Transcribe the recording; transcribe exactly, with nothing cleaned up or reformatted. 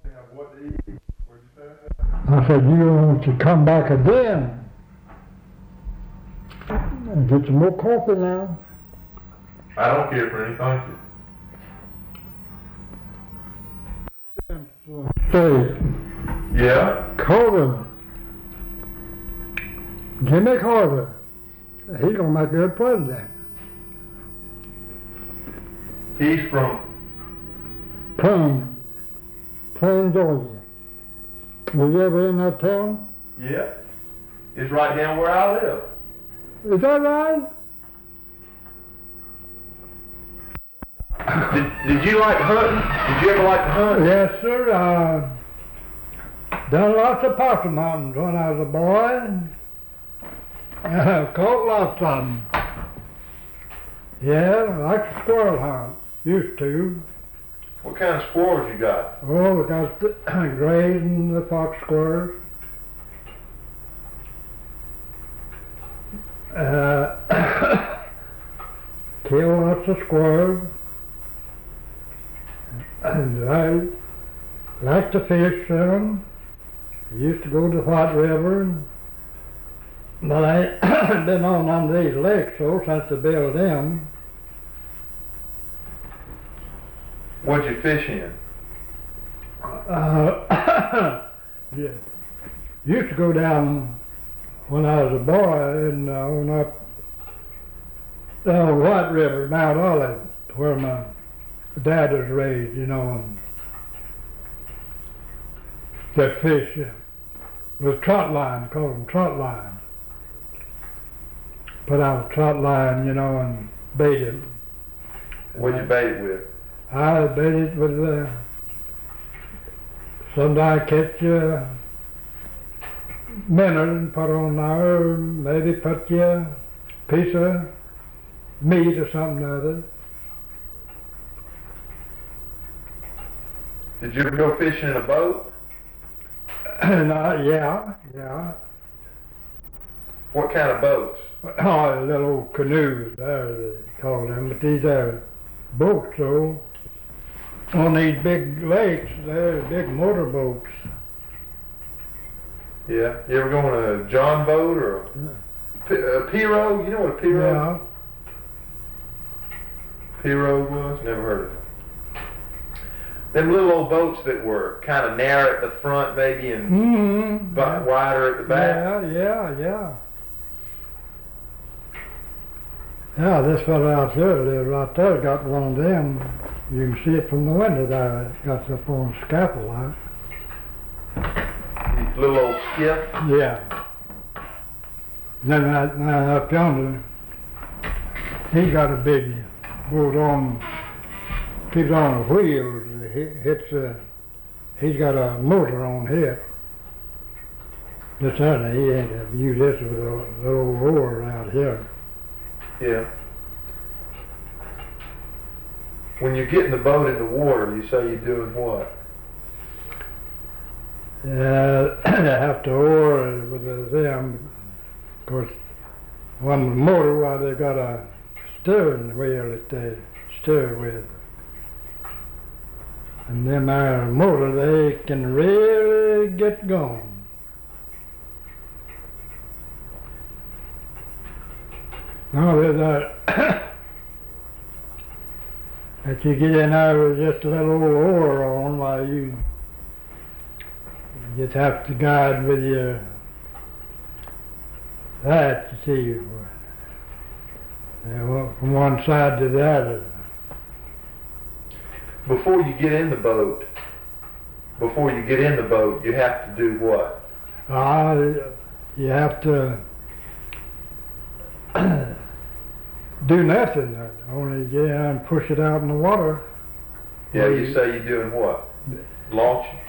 What to eat? What'd you say? I said, you want to come back again and get some more coffee now. I don't care for any, thank you. Say, Yeah? Carter, Jimmy Carter, he's gonna make a good president. He's from, Plain, Plain, Georgia. Was you ever in that town? yeah, it's right down where I live. Is that right? Did, did you like hunting? Did you ever like to hunt? Yes, sir. Uh, done lots of possum hunting when I was a boy. Uh, caught lots of them. Yeah, I like to squirrel hunt. Used to. What kind of squirrels you got? Oh, we got the grays and the fox squirrels. Uh, kill lots of squirrels. And I like to fish some. Used to go to White River. And, but I been on none of these lakes so since they built them. What'd you fish in? Uh, yeah. Used to go down when I was a boy and uh, on up down White River, Mount Olive, where my dad was raised, you know, and that fish uh, was trot line, called them trot lines. Put out a trot line, you know, and bait it. What'd you bait it with? I bait it with uh, sometimes catch a minnow and put on there, or maybe put you a piece of meat or something or other. Did you ever go fishing in a boat? And uh, yeah, yeah. What kind of boats? Oh, little canoes, there they call them, but these are boats, so on these big lakes, they're big motor boats. Yeah. You ever go on a John boat or a, P- a pirogue? You know what a pirogue? Yeah. Pirogue was? Never heard of it. Them little old boats that were kind of narrow at the front, maybe, and Mm-hmm. bu- wider at the back. Yeah, yeah, yeah. Yeah, this fellow out there lives right there, got one of them. You can see it from the window there. It got up on a scaffold like. These little old skiff. Yeah. Then that man up yonder, he got a big boat on, keeps on the wheels. He hits a, he's got a motor on here. This other, he ain't have used this with a little roller out here. Yeah. When you get in the boat in the water, you say you're doing what? Uh, they have to oar with the, them. Of course, one with motor, why they got a steering wheel that they steer with. And them there motor, they can really get going. No, there's a that you get in there with just a little old oar on while you just have to guide with your that to see uh, from one side to the other. Before you get in the boat, before you get in the boat, you have to do what? Ah, you have to do nothing, only get in and push it out in the water. Yeah, you say you're doing what? Launch?